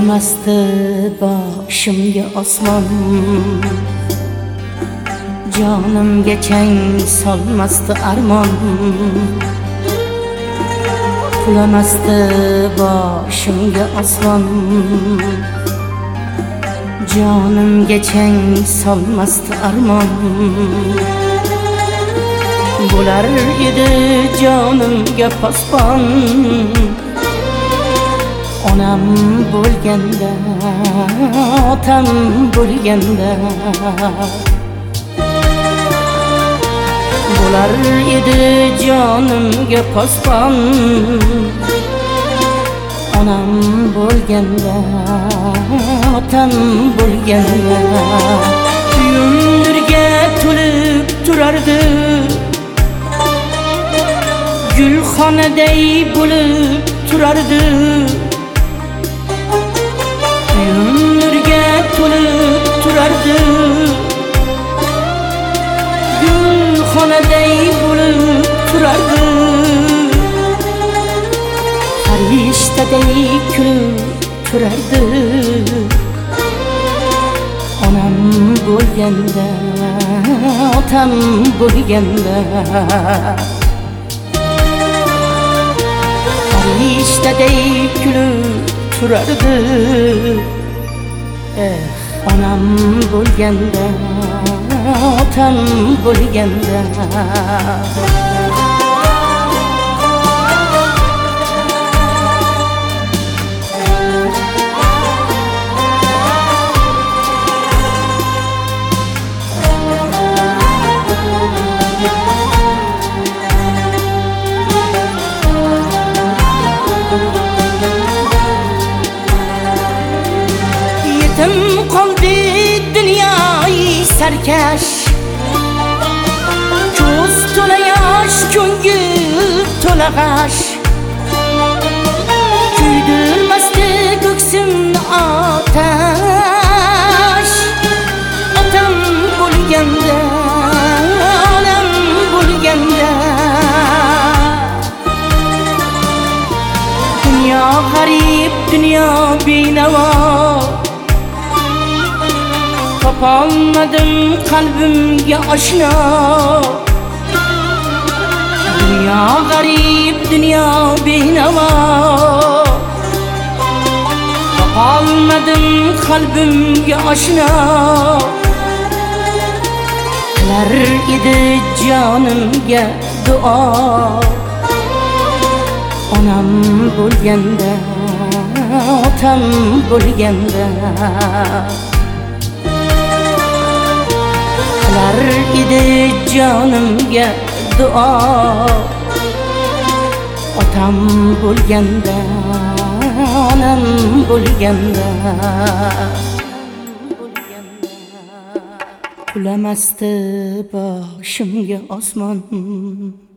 Qulamasdi boshimga osmon, jonimga chang solmasdi armon. Qulamasdi boshimga osmon, jonimga chang solmasdi armon. Bo'lar edi jonimga posbon, onam bo'lganda, otam bo'lganda. Bo'lar edi jonimga posbon, onam bo'lganda, otam bo'lganda. Uyim nurga to'lib turardi, gulxonaday bo'lib turardi. Uyim nurga to'lib turardi, gulxonaday bo'lib turardi. Farishtaday kulib turardi. Onam bo'lganda, otam bo'lganda. Farishtaday kulib turardi. Onam bo'lganda, otam bo'lganda. Yetim qoldi dunyoyi sarkash, ko'z to'la yosh, ko'ngil to'la g'ash. Kuydirmasdi ko'ksimni otash. Otam bo'lganda, onam bo'lganda. Dunyo g'arib, dunyo benavo, topolmadim qalbimga oshno. Dunyo g'arib, dunyo benavo, topolmadim qalbimga oshno. Qilar edi jonimga duo, onam bo'lganda, otam bo'lganda. Qilar edi jonimga duo, otam bo'lganda, onam bo'lganda. Qulamasdi boshimga osmon,